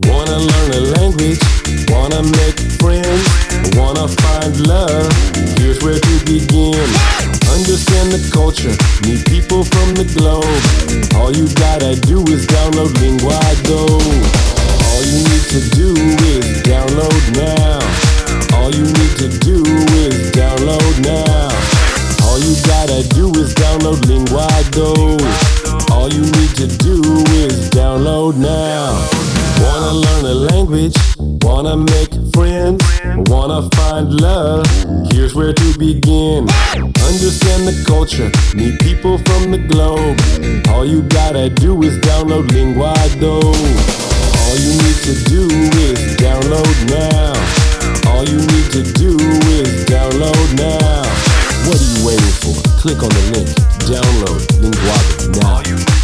Wanna learn a language, wanna make friends, wanna find love, here's where to begin. Understand the culture, meet people from the globe. All you gotta do is download Linguado. All you need to do is download now. All you need to do is download now. All you gotta do is download Linguado. All you need to do is download now. Wanna learn a language, wanna make friends, wanna find love, here's where to begin. Understand the culture, meet people from the globe. All you gotta do is download Linguado. All you need to do is download now. All you need to do is download now. What are you waiting for? Click on the link, download Linguado now.